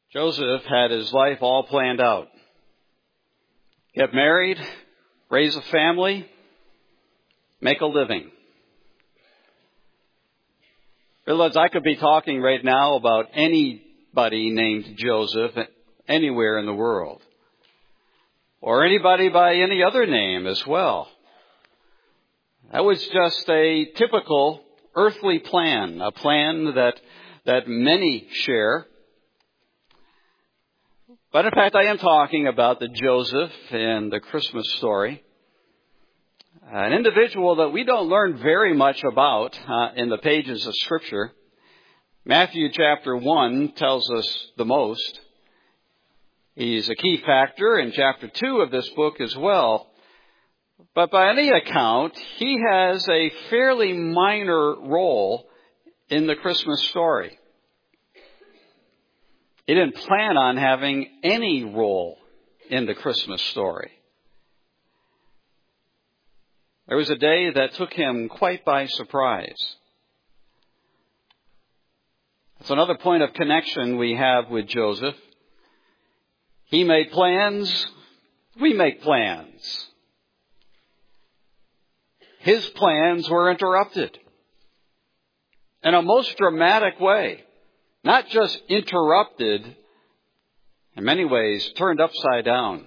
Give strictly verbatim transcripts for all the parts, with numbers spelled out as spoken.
Joseph had his life all planned out. Get married, raise a family, make a living. Realize I could be talking right now about anybody named Joseph anywhere in the world. Or anybody by any other name as well. That was just a typical earthly plan, a plan that that many share. But in fact, I am talking about the Joseph in the Christmas story. An individual that we don't learn very much about uh, in the pages of Scripture. Matthew chapter one tells us the most. He's a key factor in chapter two of this book as well. But by any account, he has a fairly minor role in the Christmas story. He didn't plan on having any role in the Christmas story. There was a day that took him quite by surprise. That's another point of connection we have with Joseph. He made plans, we make plans. His plans were interrupted in a most dramatic way. Not just interrupted, in many ways turned upside down.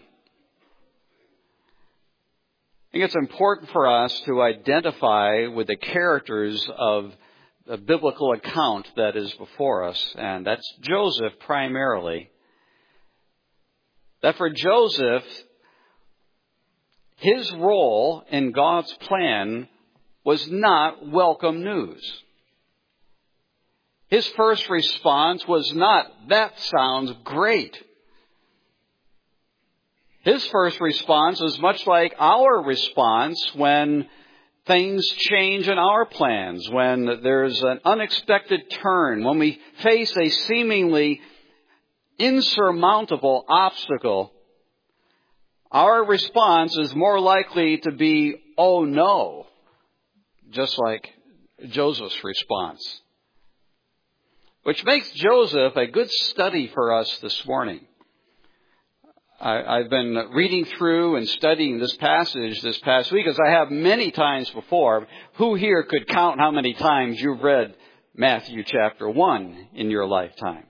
I think it's important for us to identify with the characters of the biblical account that is before us, and that's Joseph primarily. That for Joseph, his role in God's plan was not welcome news. His first response was not, that sounds great. His first response is much like our response when things change in our plans, when there's an unexpected turn, when we face a seemingly insurmountable obstacle. Our response is more likely to be, oh no, just like Joseph's response. Which makes Joseph a good study for us this morning. I, I've been reading through and studying this passage this past week, as I have many times before. Who here could count how many times you've read Matthew chapter one in your lifetime?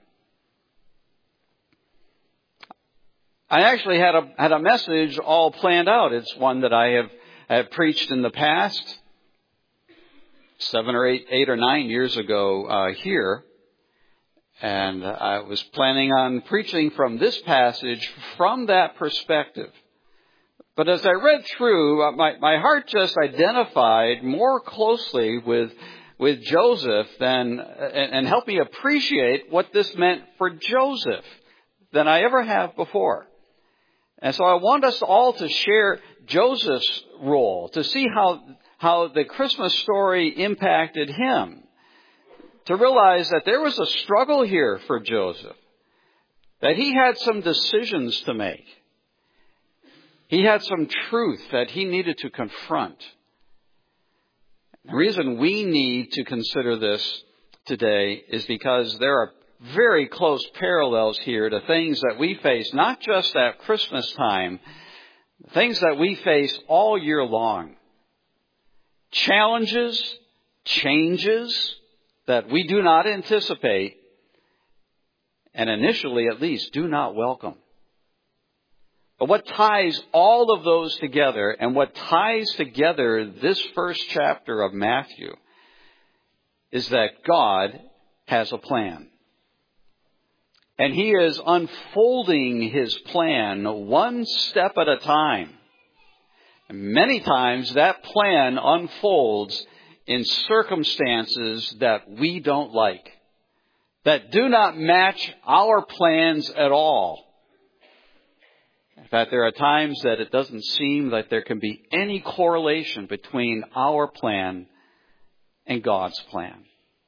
I actually had a had a message all planned out. It's one that I have, have preached in the past, seven or eight, eight or nine years ago uh, here. And I was planning on preaching from this passage from that perspective. But as I read through, my, my heart just identified more closely with with Joseph than and, and helped me appreciate what this meant for Joseph than I ever have before. And so I want us all to share Joseph's role, to see how how the Christmas story impacted him. To realize that there was a struggle here for Joseph, that he had some decisions to make. He had some truth that he needed to confront. The reason we need to consider this today is because there are very close parallels here to things that we face, not just at Christmas time, things that we face all year long. Challenges, changes that we do not anticipate, and initially at least do not welcome. But what ties all of those together, and what ties together this first chapter of Matthew, is that God has a plan. And He is unfolding His plan one step at a time. And many times that plan unfolds in circumstances that we don't like, that do not match our plans at all. In fact, there are times that it doesn't seem that there can be any correlation between our plan and God's plan.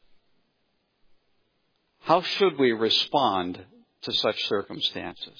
How should we respond to such circumstances?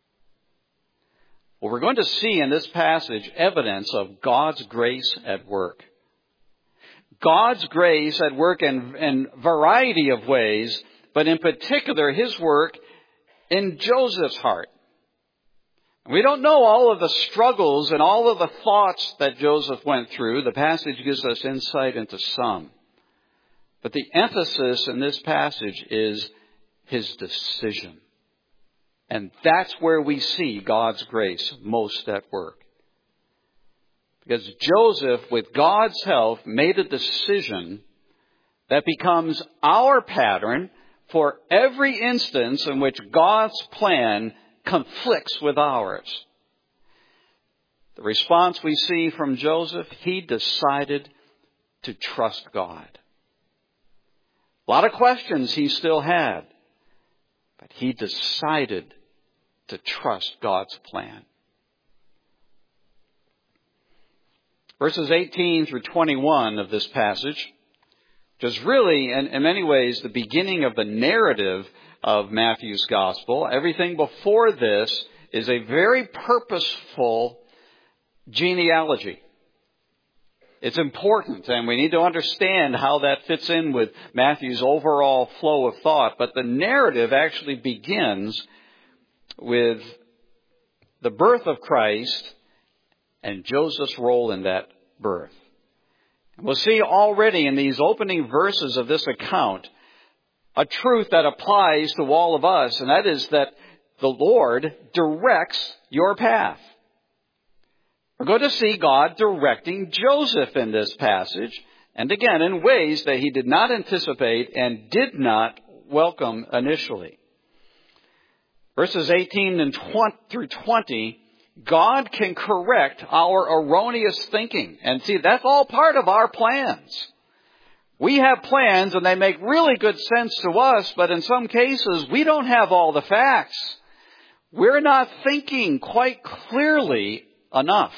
Well, we're going to see in this passage evidence of God's grace at work. God's grace at work in, in a variety of ways, but in particular, His work in Joseph's heart. We don't know all of the struggles and all of the thoughts that Joseph went through. The passage gives us insight into some. But the emphasis in this passage is his decision. And that's where we see God's grace most at work. Because Joseph, with God's help, made a decision that becomes our pattern for every instance in which God's plan conflicts with ours. The response we see from Joseph, he decided to trust God. A lot of questions he still had, but he decided to trust God's plan. Verses eighteen through twenty-one of this passage, which is really, in, in many ways, the beginning of the narrative of Matthew's gospel. Everything before this is a very purposeful genealogy. It's important, and we need to understand how that fits in with Matthew's overall flow of thought. But the narrative actually begins with the birth of Christ and Joseph's role in that birth. We'll see already in these opening verses of this account a truth that applies to all of us, and that is that the Lord directs your path. We're going to see God directing Joseph in this passage, and again in ways that he did not anticipate and did not welcome initially. Verses eighteen and twenty through twenty, God can correct our erroneous thinking. And see, that's all part of our plans. We have plans and they make really good sense to us, but in some cases we don't have all the facts. We're not thinking quite clearly enough.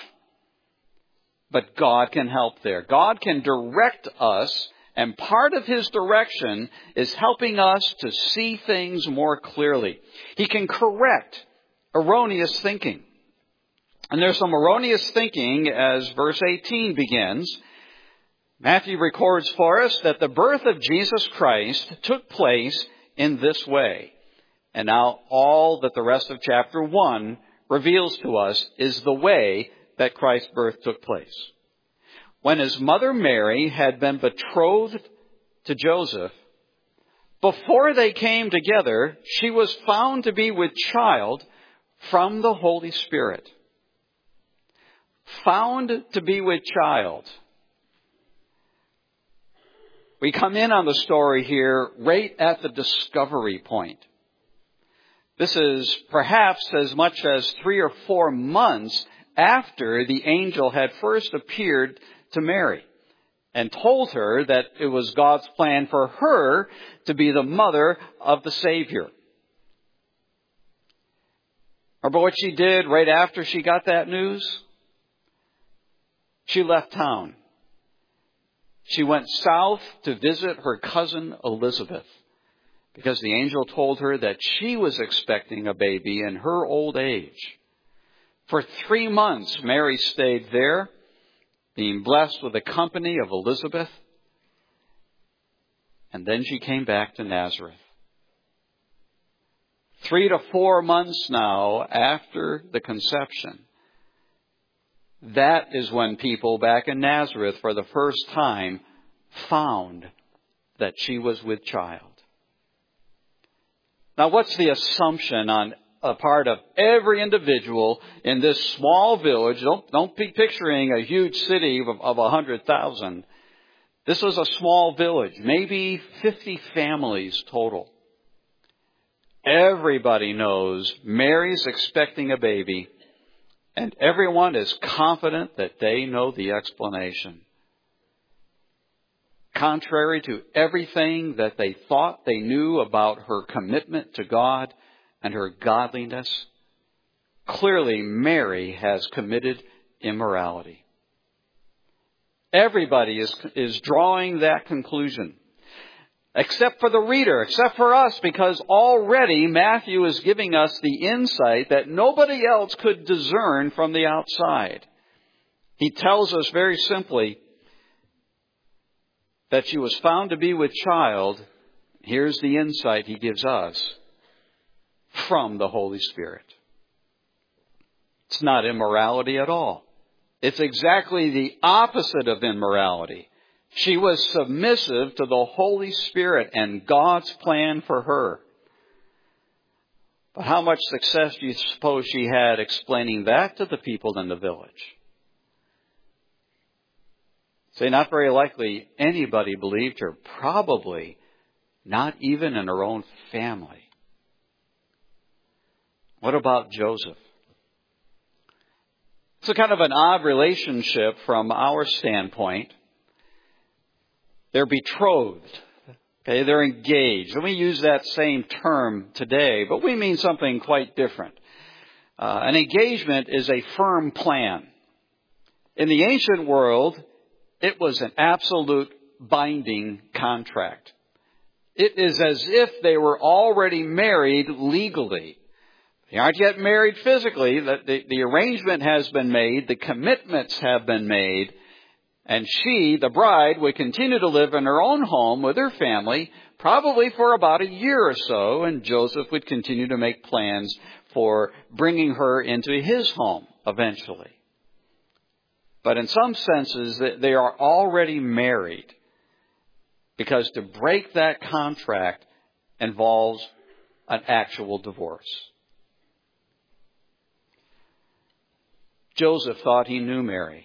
But God can help there. God can direct us, and part of His direction is helping us to see things more clearly. He can correct erroneous thinking. And there's some erroneous thinking as verse eighteen begins. Matthew records for us that the birth of Jesus Christ took place in this way. And now all that the rest of chapter one reveals to us is the way that Christ's birth took place. When his mother Mary had been betrothed to Joseph, before they came together, she was found to be with child from the Holy Spirit. Found to be with child. We come in on the story here right at the discovery point. This is perhaps as much as three or four months after the angel had first appeared to Mary and told her that it was God's plan for her to be the mother of the Savior. Remember what she did right after she got that news? She left town. She went south to visit her cousin Elizabeth because the angel told her that she was expecting a baby in her old age. For three months, Mary stayed there, being blessed with the company of Elizabeth. And then she came back to Nazareth. Three to four months now after the conception, that is when people back in Nazareth for the first time found that she was with child. Now, what's the assumption on a part of every individual in this small village? Don't, don't be picturing a huge city of, of one hundred thousand. This was a small village, maybe fifty families total. Everybody knows Mary's expecting a baby, and everyone is confident that they know the explanation. Contrary to everything that they thought they knew about her commitment to God and her godliness, clearly Mary has committed immorality. Everybody is, is drawing that conclusion. Except for the reader, except for us, because already Matthew is giving us the insight that nobody else could discern from the outside. He tells us very simply that she was found to be with child. Here's the insight he gives us. from the Holy Spirit. It's not immorality at all. It's exactly the opposite of immorality. She was submissive to the Holy Spirit and God's plan for her. But how much success do you suppose she had explaining that to the people in the village? Say, not very likely anybody believed her. Probably not even in her own family. What about Joseph? It's a kind of an odd relationship from our standpoint. They're betrothed. Okay, they're engaged. And we use that same term today, but we mean something quite different. Uh, an engagement is a firm plan. In the ancient world, it was an absolute binding contract. It is as if they were already married legally. They aren't yet married physically. The, the, the arrangement has been made. The commitments have been made. And she, the bride, would continue to live in her own home with her family, probably for about a year or so, and Joseph would continue to make plans for bringing her into his home eventually. But in some senses, they are already married, because to break that contract involves an actual divorce. Joseph thought he knew Mary.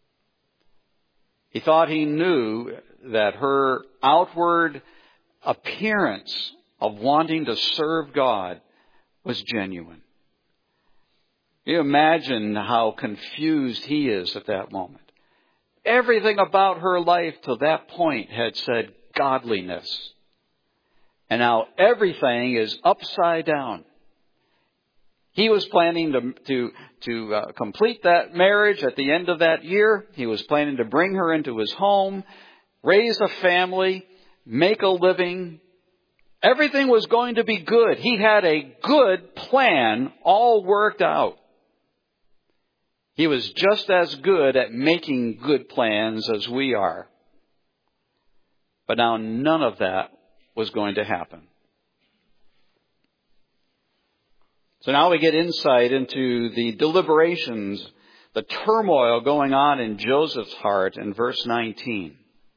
He thought he knew that her outward appearance of wanting to serve God was genuine. You imagine how confused he is at that moment. Everything about her life to that point had said godliness. And now everything is upside down. He was planning to to, to uh, complete that marriage at the end of that year. He was planning to bring her into his home, raise a family, make a living. Everything was going to be good. He had a good plan all worked out. He was just as good at making good plans as we are. But now none of that was going to happen. So now we get insight into the deliberations, the turmoil going on in Joseph's heart in verse nineteen.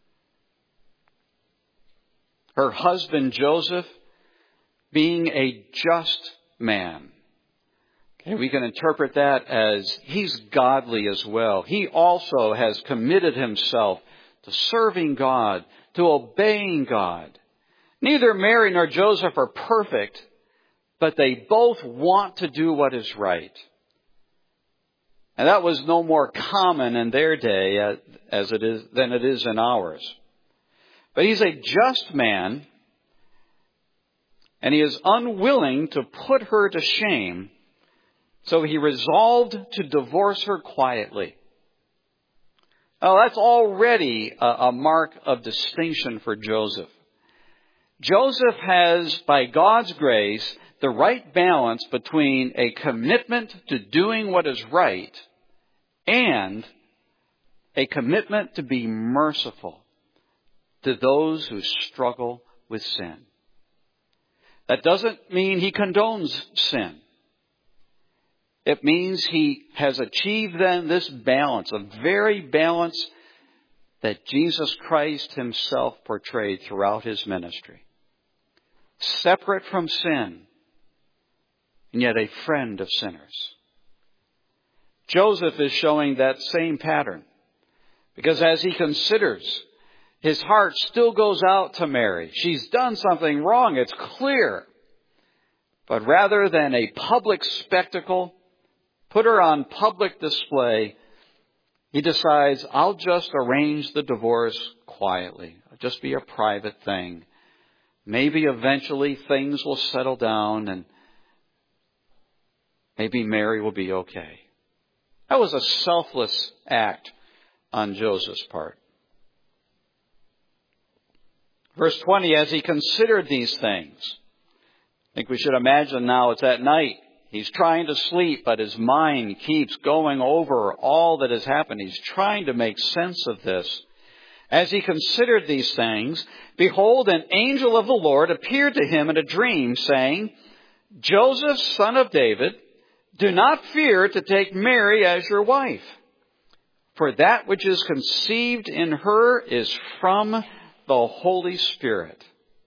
Her husband Joseph, being a just man. Okay, we can interpret that as he's godly as well. He also has committed himself to serving God, to obeying God. Neither Mary nor Joseph are perfect, but they both want to do what is right. And that was no more common in their day as it is than it is in ours. But he's a just man, and he is unwilling to put her to shame, so he resolved to divorce her quietly. Now, that's already a, a mark of distinction for Joseph. Joseph has, by God's grace, the right balance between a commitment to doing what is right and a commitment to be merciful to those who struggle with sin. That doesn't mean he condones sin. It means he has achieved then this balance, a very balance that Jesus Christ himself portrayed throughout his ministry. Separate from sin, and yet a friend of sinners. Joseph is showing that same pattern, because as he considers, his heart still goes out to Mary. She's done something wrong, it's clear. But rather than a public spectacle, put her on public display, he decides, I'll just arrange the divorce quietly. It'll just be a private thing. Maybe eventually things will settle down and maybe Mary will be okay. That was a selfless act on Joseph's part. Verse twenty, as he considered these things, I think we should imagine now it's at night. He's trying to sleep, but his mind keeps going over all that has happened. He's trying to make sense of this. As he considered these things, behold, an angel of the Lord appeared to him in a dream, saying, Joseph, son of David, do not fear to take Mary as your wife, for that which is conceived in her is from the Holy Spirit.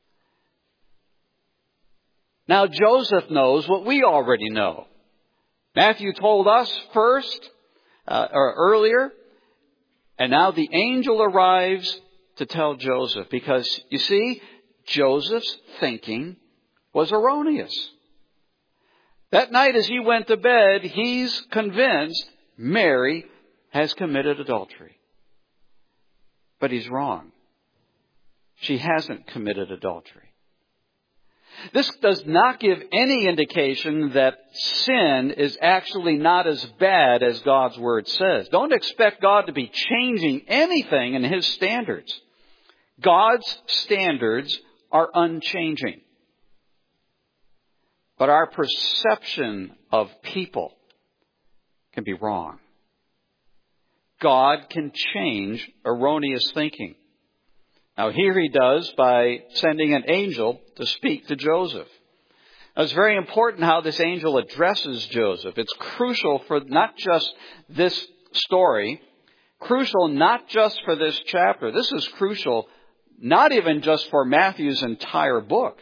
Now Joseph knows what we already know. Matthew told us first, uh, or earlier, and now the angel arrives to tell Joseph, because you see, Joseph's thinking was erroneous. That night as he went to bed, he's convinced Mary has committed adultery. But he's wrong. She hasn't committed adultery. This does not give any indication that sin is actually not as bad as God's Word says. Don't expect God to be changing anything in His standards. God's standards are unchanging. But our perception of people can be wrong. God can change erroneous thinking. Now here He does by sending an angel to speak to Joseph. Now, it's very important how this angel addresses Joseph. It's crucial for not just this story, crucial not just for this chapter. This is crucial not even just for Matthew's entire book.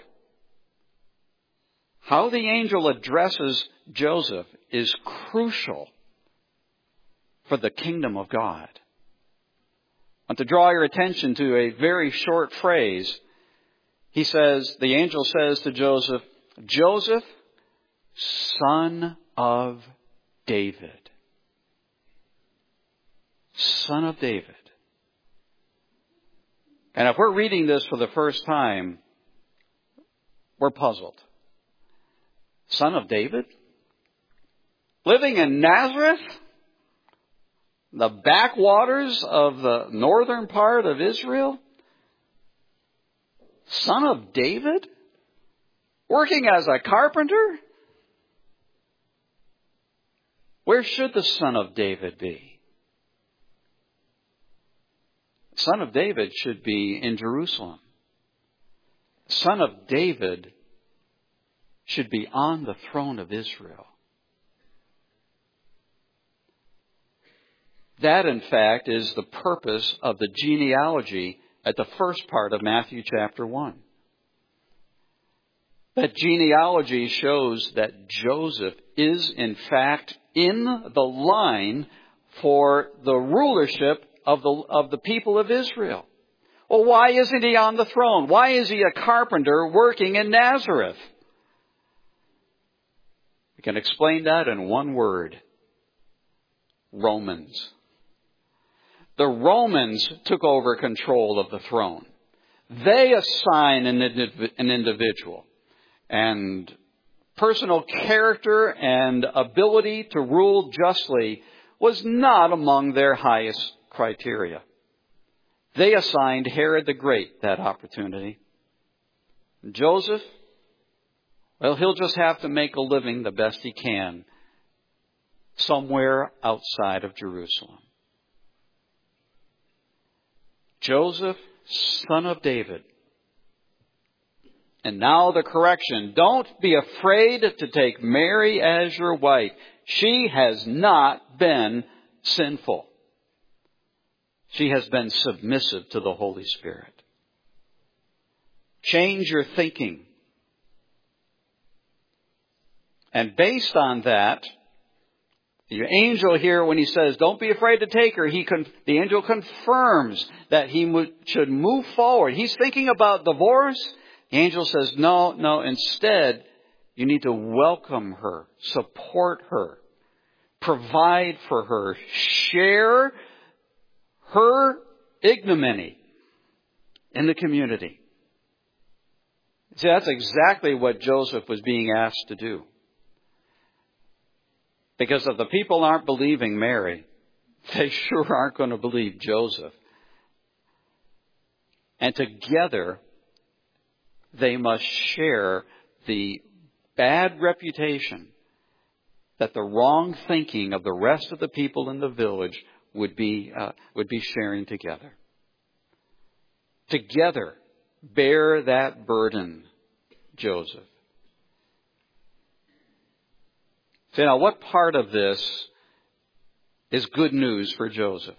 How the angel addresses Joseph is crucial for the kingdom of God. I want to draw your attention to a very short phrase. He says, the angel says to Joseph, Joseph, son of David. Son of David. And if we're reading this for the first time, we're puzzled. Son of David? Living in Nazareth? The backwaters of the northern part of Israel? Son of David? Working as a carpenter? Where should the son of David be? The son of David should be in Jerusalem. The son of David should be on the throne of Israel. That, in fact, is the purpose of the genealogy at the first part of Matthew chapter one. That genealogy shows that Joseph is, in fact, in the line for the rulership of the, of the people of Israel. Well, why isn't he on the throne? Why is he a carpenter working in Nazareth? We can explain that in one word. Romans. The Romans took over control of the throne. They assign an, an individual. And personal character and ability to rule justly was not among their highest criteria. They assigned Herod the Great that opportunity. Joseph, well, he'll just have to make a living the best he can somewhere outside of Jerusalem. Joseph, son of David. And now the correction. Don't be afraid to take Mary as your wife. She has not been sinful. She has been submissive to the Holy Spirit. Change your thinking. And based on that, the angel here, when he says, don't be afraid to take her, he con- the angel confirms that he mo- should move forward. He's thinking about divorce. The angel says, no, no, instead, you need to welcome her, support her, provide for her, share her ignominy in the community. See, that's exactly what Joseph was being asked to do. Because if the people aren't believing Mary, they sure aren't going to believe Joseph. And together, they must share the bad reputation that the wrong thinking of the rest of the people in the village would be uh, would be sharing together. Together, bear that burden, Joseph. See, now what part of this is good news for Joseph?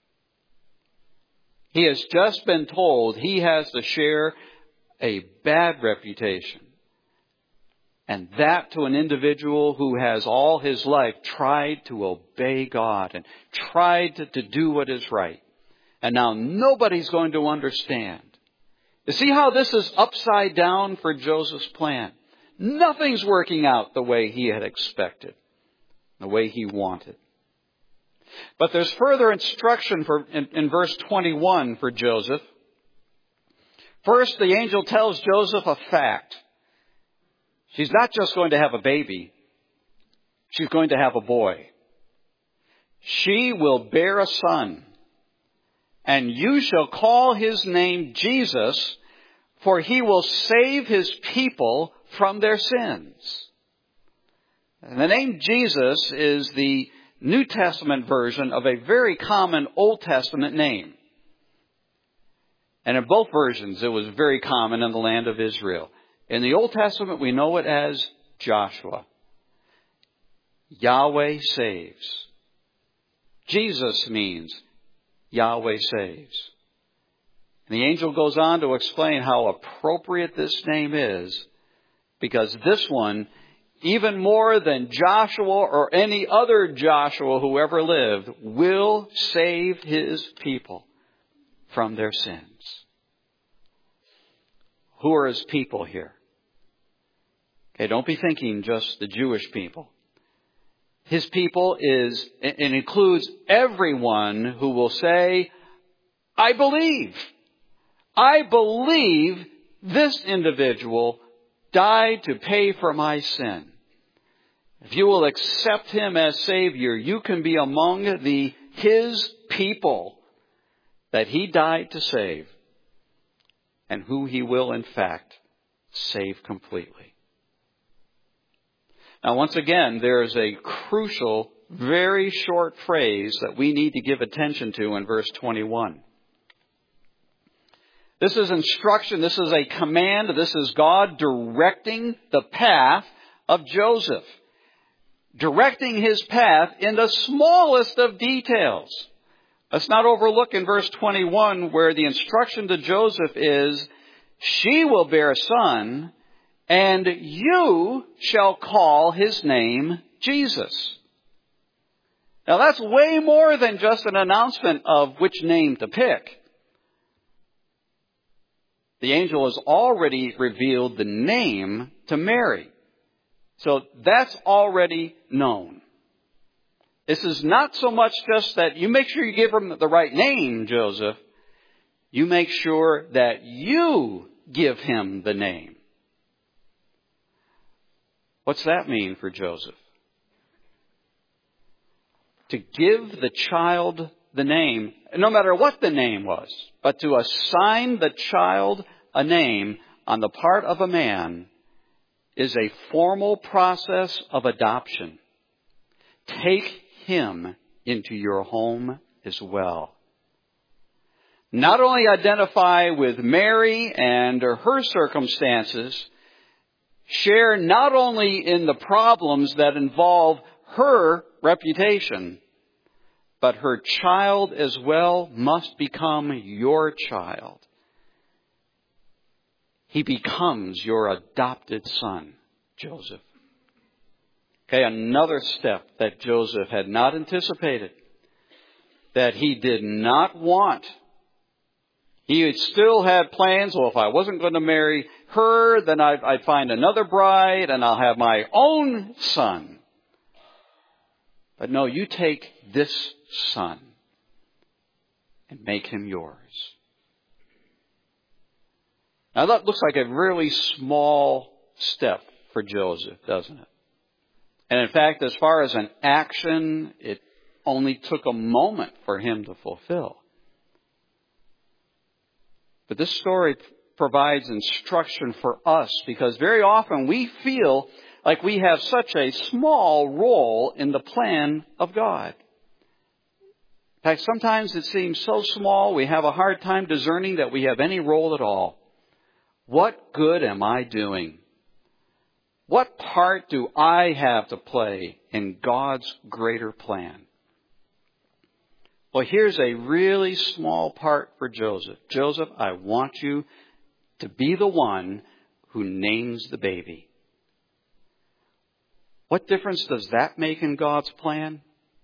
He has just been told he has to share a bad reputation. And that to an individual who has all his life tried to obey God and tried to, to do what is right. And now nobody's going to understand. You see how this is upside down for Joseph's plan? Nothing's working out the way he had expected, the way he wanted. But there's further instruction for, in, in verse twenty-one for Joseph. First, the angel tells Joseph a fact. She's not just going to have a baby. She's going to have a boy. She will bear a son, and you shall call his name Jesus, for he will save his people from their sins. And the name Jesus is the New Testament version of a very common Old Testament name. And in both versions, it was very common in the land of Israel. In the Old Testament, we know it as Joshua. Yahweh saves. Jesus means Yahweh saves. And the angel goes on to explain how appropriate this name is, because this one, even more than Joshua or any other Joshua who ever lived, will save his people from their sins. Who are his people here? Okay, don't be thinking just the Jewish people. His people is, it includes everyone who will say, I believe. I believe this individual died to pay for my sin. If you will accept him as Savior, you can be among the his people that he died to save, and who he will, in fact, save completely. Now, once again, there is a crucial, very short phrase that we need to give attention to in verse twenty-one. This is instruction. This is a command. This is God directing the path of Joseph. Directing his path in the smallest of details. Let's not overlook in verse twenty-one where the instruction to Joseph is, she will bear a son, and you shall call his name Jesus. Now that's way more than just an announcement of which name to pick. The angel has already revealed the name to Mary. So that's already known. This is not so much just that you make sure you give him the right name, Joseph. You make sure that you give him the name. What's that mean for Joseph? To give the child the name, no matter what the name was, but to assign the child a name on the part of a man is a formal process of adoption. Take him into your home as well. Not only identify with Mary and her circumstances, share not only in the problems that involve her reputation, but her child as well must become your child. He becomes your adopted son, Joseph. Okay, another step that Joseph had not anticipated, that he did not want. He had still had plans, well, if I wasn't going to marry her, then I'd, I'd find another bride and I'll have my own son. But no, you take this son and make him yours. Now that looks like a really small step for Joseph, doesn't it? And in fact, as far as an action, it only took a moment for him to fulfill. But this story provides instruction for us, because very often we feel like we have such a small role in the plan of God. In fact, sometimes it seems so small we have a hard time discerning that we have any role at all. What good am I doing? What part do I have to play in God's greater plan? Well, here's a really small part for Joseph. Joseph, I want you to be the one who names the baby. What difference does that make in God's plan?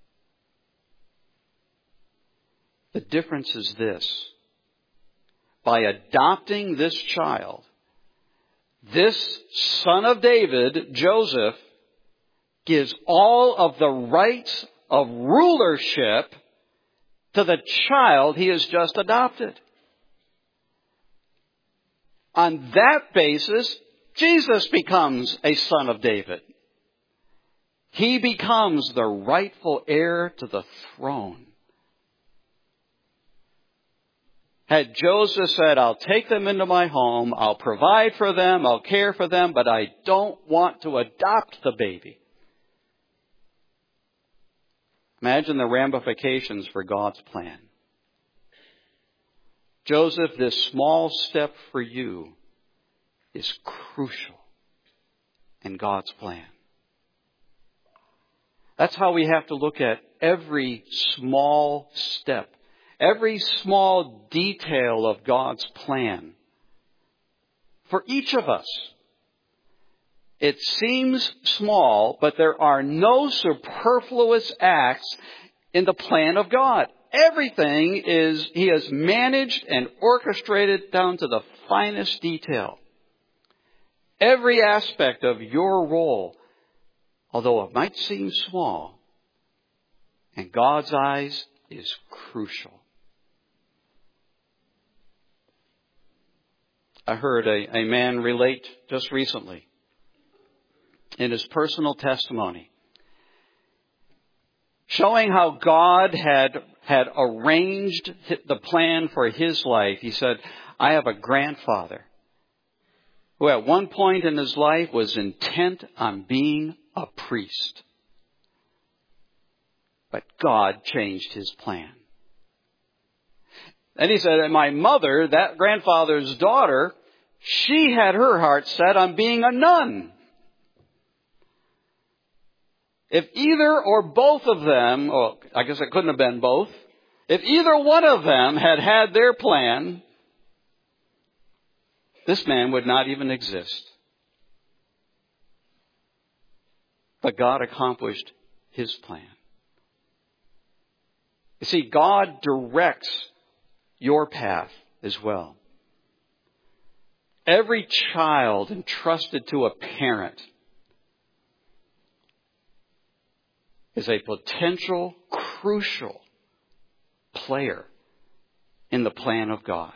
The difference is this. By adopting this child, this son of David, Joseph, gives all of the rights of rulership to the child he has just adopted. On that basis, Jesus becomes a son of David. He becomes the rightful heir to the throne. Had Joseph said, I'll take them into my home, I'll provide for them, I'll care for them, but I don't want to adopt the baby. Imagine the ramifications for God's plan. Joseph, this small step for you is crucial in God's plan. That's how we have to look at every small step, every small detail of God's plan. For each of us, it seems small, but there are no superfluous acts in the plan of God. Everything is, He has managed and orchestrated down to the finest detail. Every aspect of your role, although it might seem small, in God's eyes is crucial. I heard a, a man relate just recently in his personal testimony, showing how God had, had arranged the plan for his life. He said, I have a grandfather who at one point in his life was intent on being a priest. But God changed his plan. And he said, and my mother, that grandfather's daughter, she had her heart set on being a nun. If either or both of them, or I guess it couldn't have been both, if either one of them had had their plan, this man would not even exist. But God accomplished His plan. You see, God directs your path as well. Every child entrusted to a parent is a potential crucial player in the plan of God.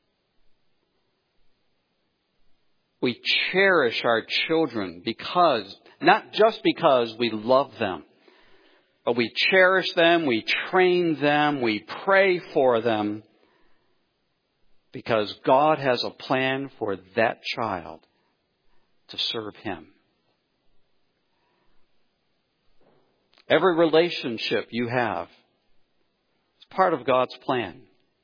We cherish our children because, not just because we love them, but we cherish them, we train them, we pray for them because God has a plan for that child to serve Him. Every relationship you have is part of God's plan.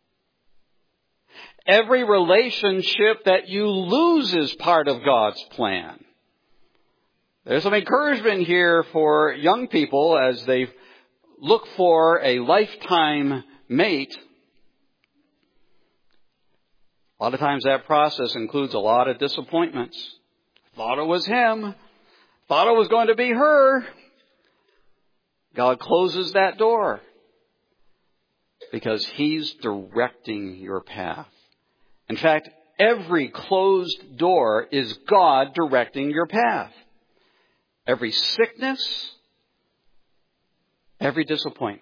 Every relationship that you lose is part of God's plan. There's some encouragement here for young people as they look for a lifetime mate. A lot of times that process includes a lot of disappointments. Thought it was him. Thought it was going to be her. God closes that door because He's directing your path. In fact, every closed door is God directing your path. Every sickness, every disappointment.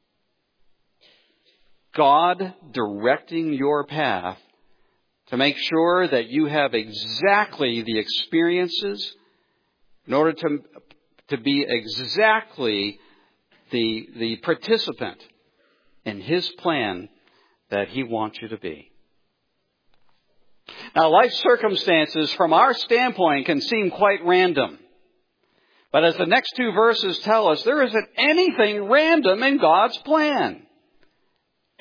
God directing your path to make sure that you have exactly the experiences in order to, to be exactly the, the participant in His plan that He wants you to be. Now, life circumstances from our standpoint can seem quite random. But as the next two verses tell us, there isn't anything random in God's plan.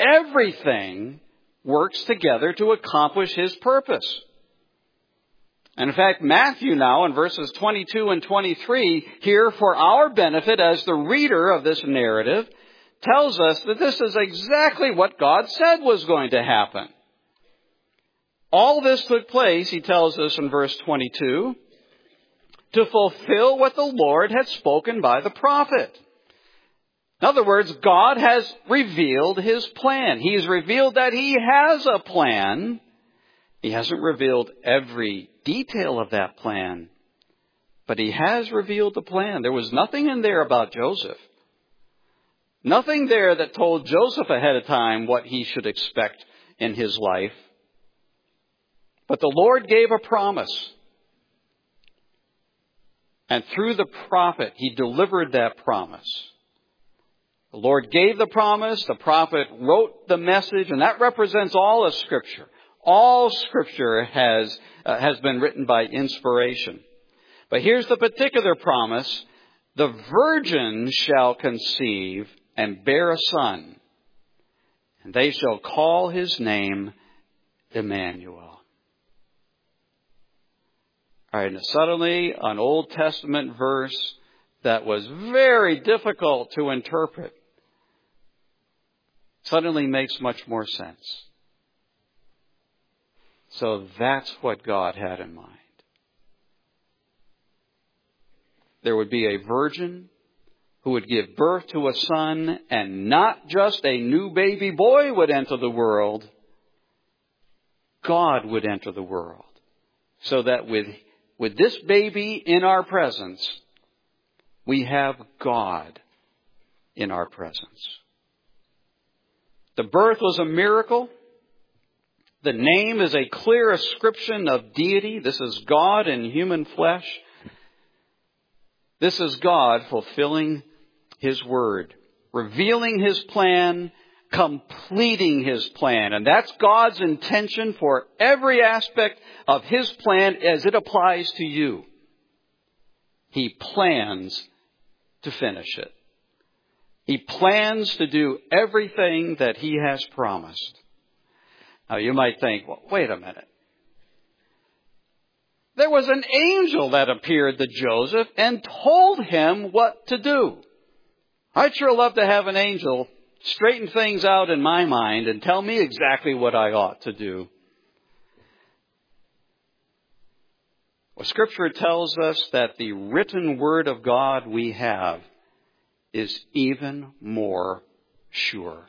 Everything works together to accomplish His purpose. And in fact, Matthew now in verses twenty-two and twenty-three here for our benefit as the reader of this narrative tells us that this is exactly what God said was going to happen. All this took place, he tells us in verse twenty-two, to fulfill what the Lord had spoken by the prophet. In other words, God has revealed his plan. He's revealed that he has a plan. He hasn't revealed every detail of that plan, but he has revealed the plan. There was nothing in there about Joseph. Nothing there that told Joseph ahead of time what he should expect in his life. But the Lord gave a promise. And through the prophet, he delivered that promise. The Lord gave the promise, the prophet wrote the message, and that represents all of Scripture. All Scripture has, uh, has been written by inspiration. But here's the particular promise. The virgin shall conceive and bear a son, and they shall call his name Emmanuel. All right, now suddenly an Old Testament verse that was very difficult to interpret suddenly makes much more sense. So that's what God had in mind. There would be a virgin who would give birth to a son, and not just a new baby boy would enter the world. God would enter the world. So that with, with this baby in our presence, we have God in our presence. The birth was a miracle. The name is a clear ascription of deity. This is God in human flesh. This is God fulfilling his word, revealing his plan, completing his plan. And that's God's intention for every aspect of his plan as it applies to you. He plans to finish it. He plans to do everything that he has promised. Now you might think, well, wait a minute. There was an angel that appeared to Joseph and told him what to do. I'd sure love to have an angel straighten things out in my mind and tell me exactly what I ought to do. Well, Scripture tells us that the written word of God we have is even more sure.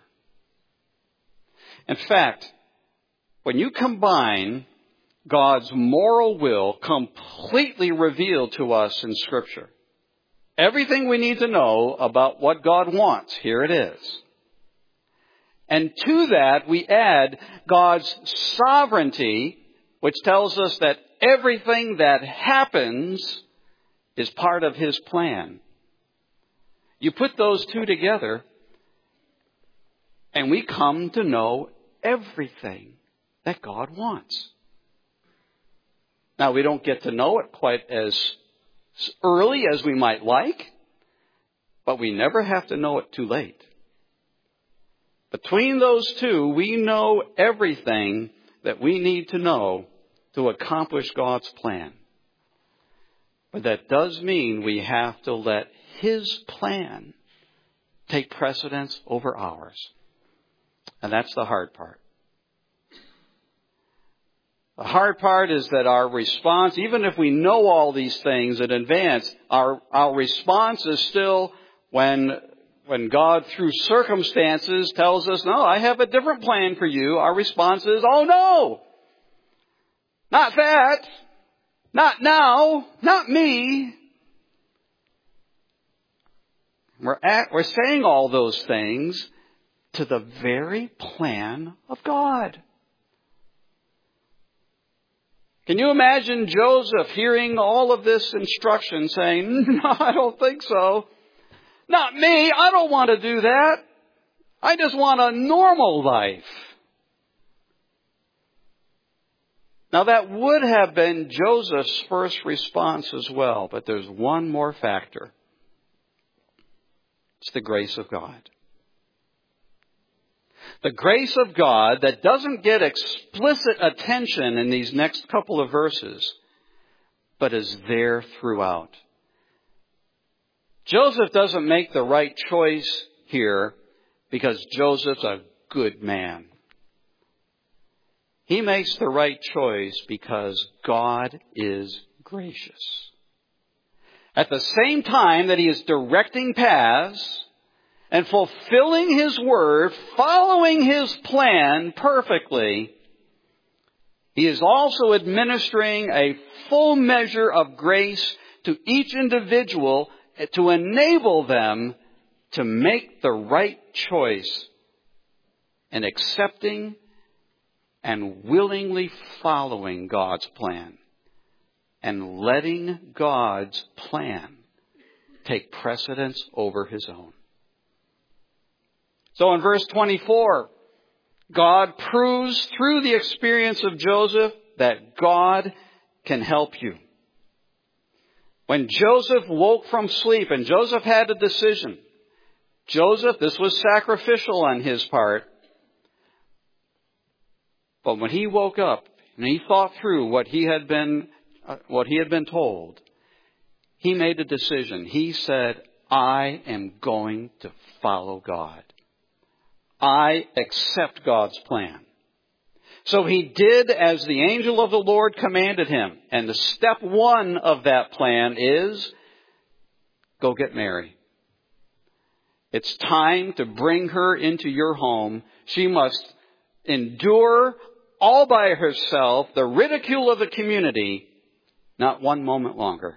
In fact, when you combine God's moral will completely revealed to us in Scripture, everything we need to know about what God wants, here it is. And to that we add God's sovereignty, which tells us that everything that happens is part of his plan. You put those two together, and we come to know everything that God wants. Now, we don't get to know it quite as early as we might like, but we never have to know it too late. Between those two, we know everything that we need to know to accomplish God's plan. But that does mean we have to let his plan take precedence over ours. And that's the hard part. The hard part is that our response, even if we know all these things in advance, our, our response is still when, when God through circumstances tells us, no, I have a different plan for you. Our response is, oh no, not that, not now, not me. We're at, we're saying all those things to the very plan of God. Can you imagine Joseph hearing all of this instruction saying, no, I don't think so. Not me. I don't want to do that. I just want a normal life. Now that would have been Joseph's first response as well, but there's one more factor. It's the grace of God. The grace of God that doesn't get explicit attention in these next couple of verses, but is there throughout. Joseph doesn't make the right choice here because Joseph's a good man. He makes the right choice because God is gracious. At the same time that he is directing paths and fulfilling his word, following his plan perfectly, he is also administering a full measure of grace to each individual to enable them to make the right choice in accepting and willingly following God's plan and letting God's plan take precedence over his own. So in verse twenty-four, God proves through the experience of Joseph that God can help you. When Joseph woke from sleep, and Joseph had a decision. Joseph, this was sacrificial on his part. But when he woke up and he thought through what he had been, uh, what he had been told, he made a decision. He said, I am going to follow God. I accept God's plan. So he did as the angel of the Lord commanded him. And the step one of that plan is, go get Mary. It's time to bring her into your home. She must endure all by herself the ridicule of the community, not one moment longer.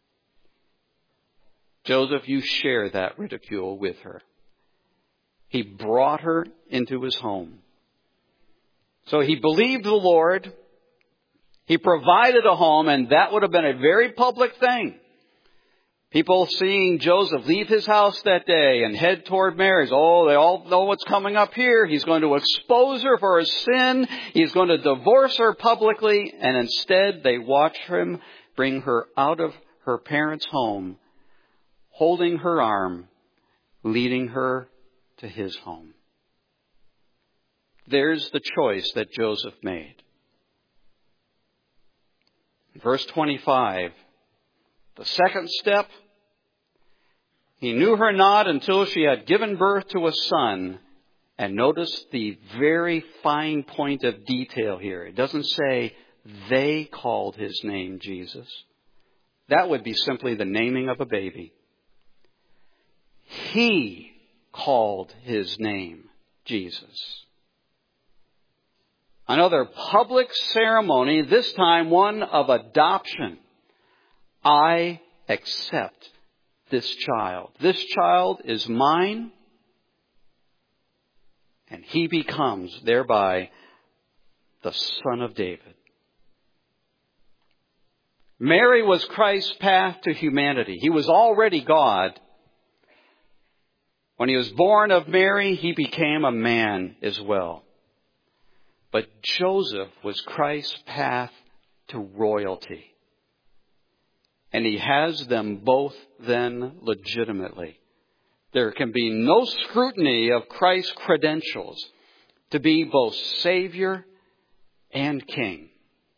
Joseph, you share that ridicule with her. He brought her into his home. So he believed the Lord. He provided a home, and that would have been a very public thing. People seeing Joseph leave his house that day and head toward Mary's. Oh, they all know what's coming up here. He's going to expose her for her sin. He's going to divorce her publicly. And instead, they watch him bring her out of her parents' home, holding her arm, leading her to his home. There's the choice that Joseph made. Verse twenty-five. The second step, he knew her not until she had given birth to a son. And notice the very fine point of detail here. It doesn't say they called his name Jesus. That would be simply the naming of a baby. He called his name Jesus. Another public ceremony, this time one of adoption. I accept this child. This child is mine, and he becomes thereby the Son of David. Mary was Christ's path to humanity. He was already God. When he was born of Mary, he became a man as well. But Joseph was Christ's path to royalty. And he has them both then legitimately. There can be no scrutiny of Christ's credentials to be both Savior and King.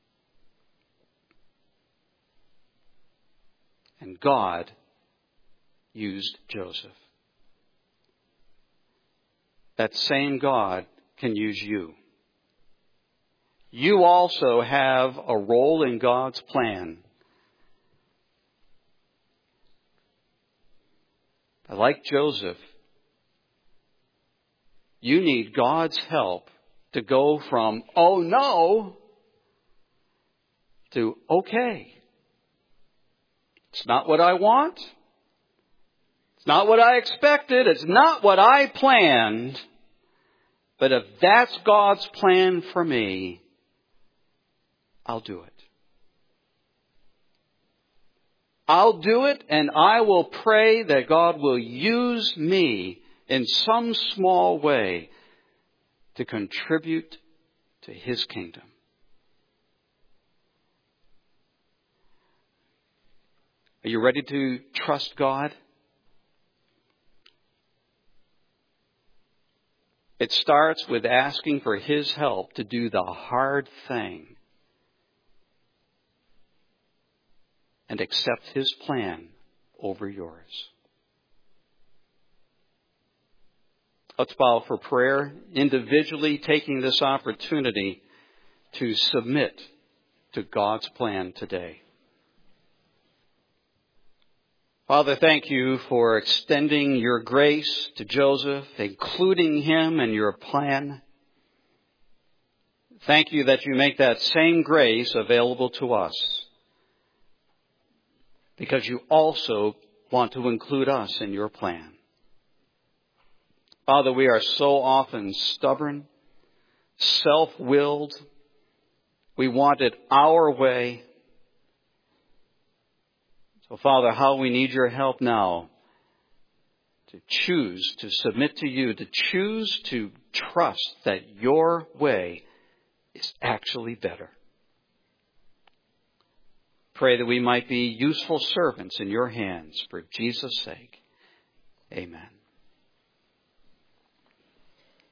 And God used Joseph. That same God can use you. You also have a role in God's plan. Like Joseph, you need God's help to go from, oh no, to okay. It's not what I want. It's not what I expected. It's not what I planned. But if that's God's plan for me, I'll do it. I'll do it, and I will pray that God will use me in some small way to contribute to His kingdom. Are you ready to trust God? It starts with asking for His help to do the hard thing. and accept His plan over yours. Let's bow for prayer, individually taking this opportunity to submit to God's plan today. Father, thank you for extending your grace to Joseph, including him in your plan. Thank you that you make that same grace available to us, because you also want to include us in your plan. Father, we are so often stubborn, self-willed. We want it our way. So, Father, how we need your help now to choose to submit to you, to choose to trust that your way is actually better. Pray that we might be useful servants in your hands for Jesus' sake. Amen.